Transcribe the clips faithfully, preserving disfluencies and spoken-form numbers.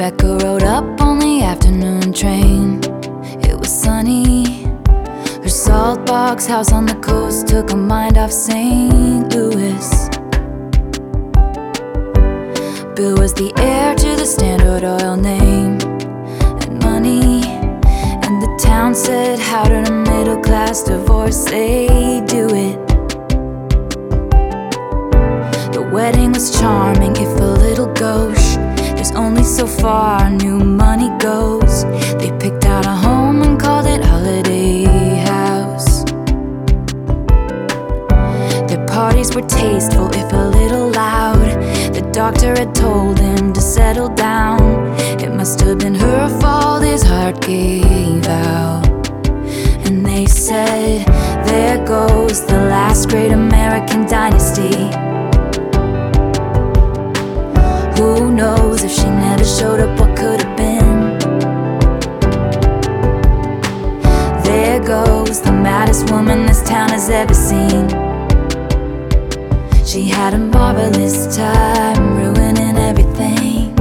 Rebecca rode up on the afternoon train. It was sunny. Her salt box house on the coast took her mind off Saint Louis. Bill was the heir to the Standard Oil name and money, and the town said, how did a middle-class divorcee do it? The wedding was charming, if a little gauche. There's only so far new money goes. They picked out a home and called it Holiday House. Their parties were tasteful, if a little loud. The doctor had told him to settle down. It must have been her fault his heart gave out. And they said, there goes the last great American dynasty. Who knows if she never showed up, what could have been? There goes the maddest woman this town has ever seen. She had a marvelous time ruining everything.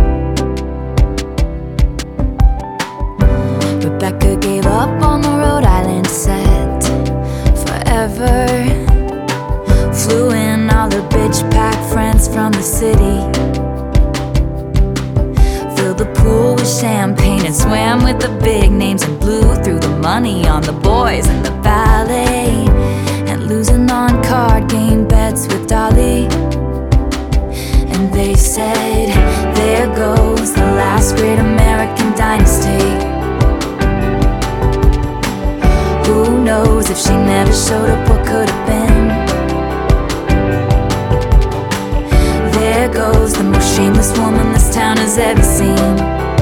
Rebecca gave up on the Rhode Island set forever. Flew in all her bitch pack friends from the city. Filled the pool with champagne and swam with the big names, and blew through the money on the boys and the ballet, and losing on card game bets with Dolly. And they said, there goes the last great American dynasty. Who knows if she never showed up, what could have been? There goes the most shameless woman this town has ever seen.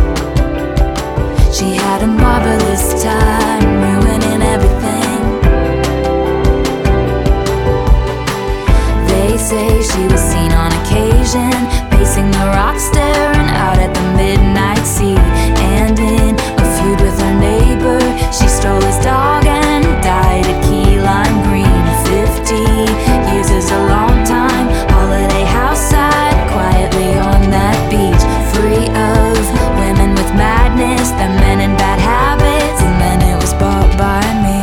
She had a marvelous time ruining everything. They say she was seen on occasion pacing the rocks, staring out at the midnight sea. And in a feud with her neighbor, she stole his dog and died at Key Lime Green. Fifty years is a long time. Holiday House side, quietly on that beach, free of women with madness, the men in bad habits, and then it was bought by me.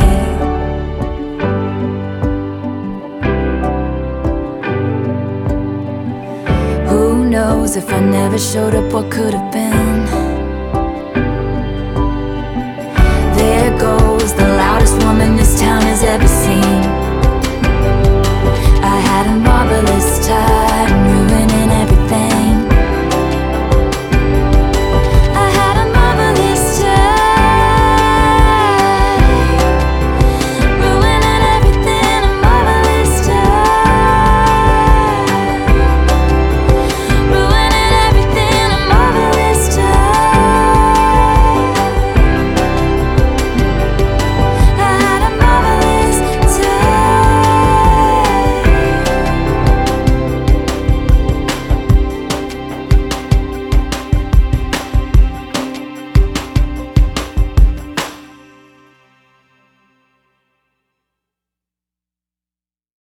Who knows if I never showed up, what could have been?